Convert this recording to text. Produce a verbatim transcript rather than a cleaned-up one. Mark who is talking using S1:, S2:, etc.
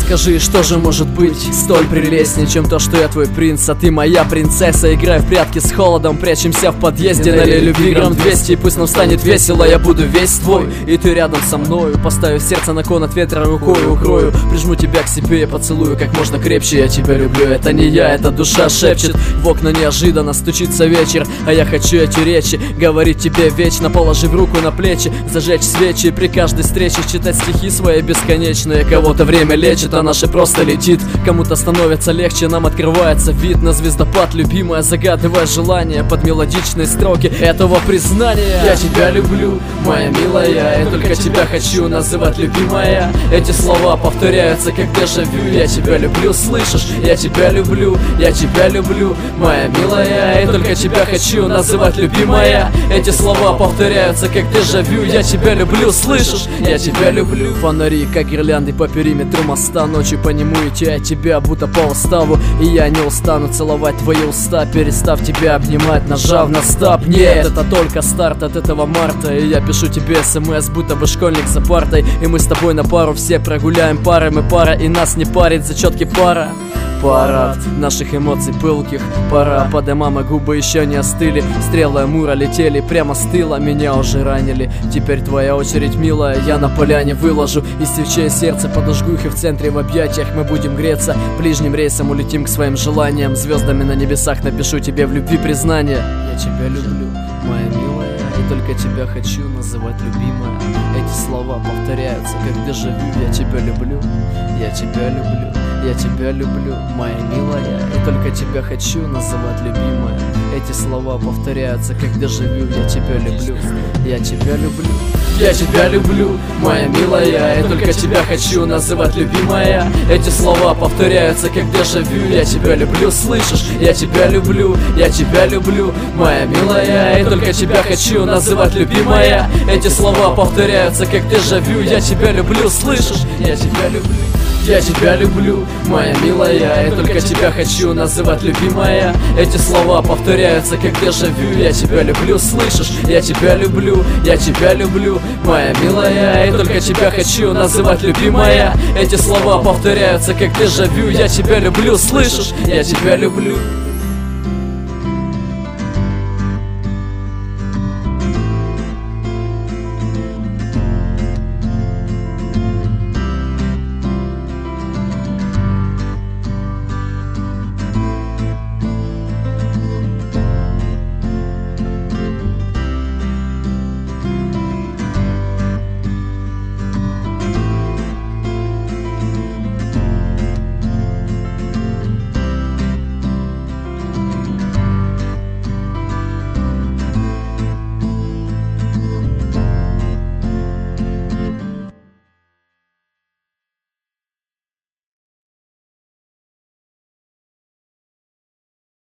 S1: Скажи, что же может быть столь прелестнее, чем то, что я твой принц, а ты моя принцесса. Играй в прятки с холодом, прячемся в подъезде. Налей любви грамм двести, и пусть нам станет весело. Я буду весь твой, и ты рядом со мною. Поставив сердце на кон, от ветра рукой укрою. Прижму тебя к себе, поцелую как можно крепче. Я тебя люблю, это не я, это душа шепчет. В окна неожиданно стучится вечер, а я хочу эти речи говорить тебе вечно, положив руку на плечи, зажечь свечи и при каждой встрече читать стихи свои бесконечные. Кого-то время лечит, а наше просто летит. Кому-то становится легче, нам открывается вид на звездопад. Любимая, загадывая желание под мелодичные строки этого признания. Я тебя люблю, моя милая, я только тебя хочу называть любимая. Эти слова повторяются как дежавю. Я тебя люблю, слышишь? Я тебя люблю, я тебя люблю, моя милая, я только тебя хочу называть любимая. Эти слова повторяются как дежавю. Я тебя люблю, слышишь? Я тебя люблю. Фонари, как гирлянды по периметру моста. Ночью по нему идти от тебя, будто по уставу. И я не устану целовать твои уста, перестав тебя обнимать, нажав на стоп. Нет, это только старт от этого марта. И я пишу тебе смс, будто бы школьник за партой. И мы с тобой на пару все прогуляем пары. Мы пара, и нас не парит зачетки пара. Парад наших эмоций пылких. Пора по домам, а губы еще не остыли. Стрелы Амура летели прямо с тыла. Меня уже ранили, теперь твоя очередь, милая. Я на поляне выложу из свечей сердце, подожгу их, и в центре в объятиях мы будем греться. Ближним рейсом улетим к своим желаниям. Звездами на небесах напишу тебе в любви признание. Я тебя люблю, моя милая, и только тебя хочу называть любимая. Эти слова повторяются как дежавю. Я тебя люблю, я тебя люблю, я тебя люблю, моя милая, и только тебя хочу называть любимая. Эти слова повторяются как дежавю. Я тебя люблю, я тебя люблю, я тебя люблю, моя милая, и только тебя хочу называть любимая. Эти слова повторяются как дежавю. Я тебя люблю, слышишь? Я тебя люблю, я тебя люблю, моя милая, и только тебя хочу называть любимая. Эти слова повторяются как дежавю. Я тебя люблю, слышишь? Я тебя люблю, я тебя люблю, моя милая, и только тебя хочу называть любимая. Эти слова повторяются как дежавю. Я тебя люблю, слышишь? Я тебя люблю, я тебя люблю, моя милая, и только тебя хочу называть любимая. Эти слова повторяются как дежавю. Я тебя люблю, слышишь? Я тебя люблю.